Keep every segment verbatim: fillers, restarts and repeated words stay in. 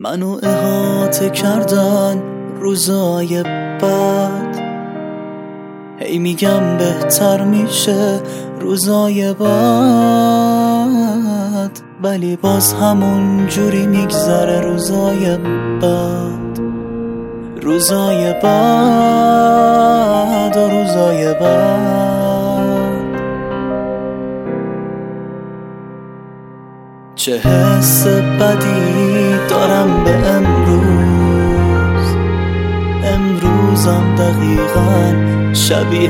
منو احاطه کردن روزای بد، هی میگم بهتر میشه روزای بعد، ولی باز همون جوری میگذره روزای بعد، روزای بعد و روزای بعد. چه حس بدی دارم به امروز، امروزم دقیقاً شبیه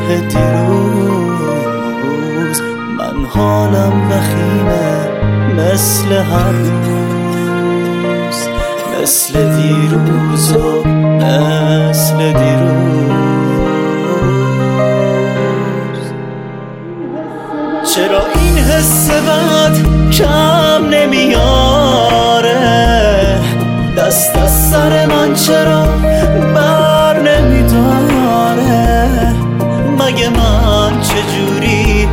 دیروز. من حالم وخیمه مثل هر روز، مثل دیروز و مثل دیروز. چرا این حس بد کم نمیاره؟ دست از سر من چرا بر نمیداره؟ مگه من چجوری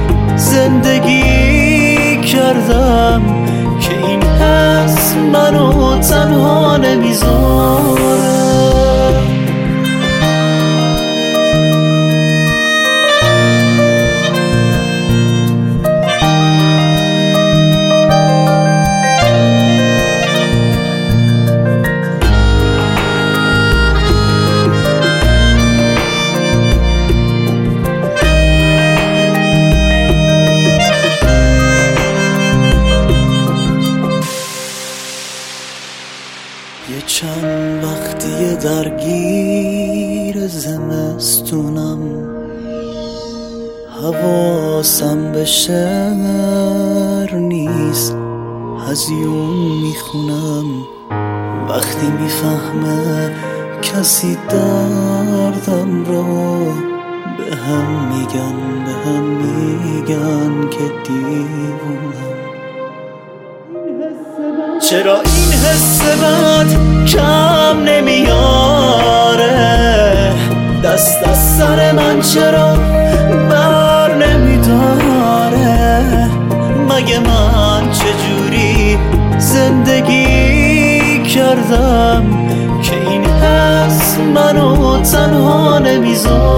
زندگی کردم که این حس منو تنها نمیذاره؟ یه چند وقتی درگیر زمستونم، حواسم به شعر نیست، هزیون میخونم. وقتی میفهمه کسی دردم رو، به هم میگن به هم میگن که دیوونم. چرا این حس بد کم نمیاره؟ دست از سر من چرا بر نمیداره؟ مگه من چجوری زندگی کردم که این حس منو تنها نمیذاره؟